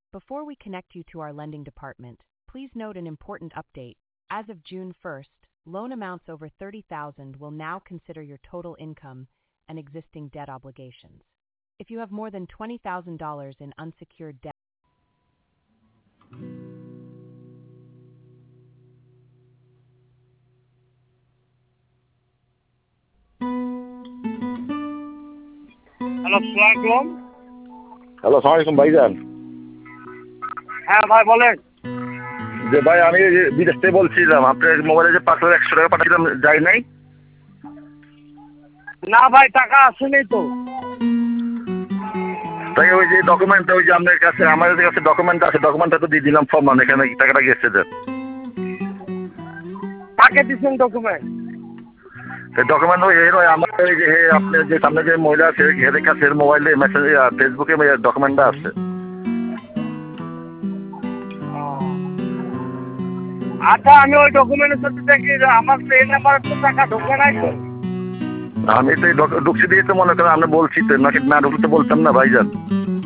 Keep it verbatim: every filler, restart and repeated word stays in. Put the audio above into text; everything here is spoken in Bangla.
Before we connect you to our lending department, please note an important update. As of June first, loan amounts over thirty thousand dollars will now consider your total income and existing debt obligations. If you have more than twenty thousand dollars in unsecured debt, hello, আসসালামু হ্যালো, আসসালামু আলাইকুম ভাইজান। হ্যাঁ ভাই বলেন। যে ভাই আমি এই যে বিদেশ থেকে বলছিলাম, আপনার মোবাইলে যে পাঁচ হাজার একশো টাকা পাঠিয়েছিলাম যায় নাই? না ভাই, টাকা আসেনি তো। তাই ওই যে ডকুমেন্টটা, ওই যে আপনার কাছে আমাদের কাছে ডকুমেন্ট আছে, ডকুমেন্টটা তো দিয়ে দিলাম ফর্ম, এখানে টাকাটা গেছে যে কাকে দিচ্ছেন ডকুমেন্ট? ডকুমেন্ট ওই এর আমার ওই যে আপনার যে সামনে যে মহিলা আছে এদের কাছে মোবাইলে মেসেজ ফেসবুকে ডকুমেন্টটা আছে। আচ্ছা, আমি ওই ডকুমেন্টের সাথে দেখি আমার তো এই নাম্বারে তো টাকা ঢোকে নাই তো। আমি তো ঢুকছি দিয়ে তো মনে করেন আমরা বলছি তো, নাকি না ঢুকতে বলতাম না ভাইজান।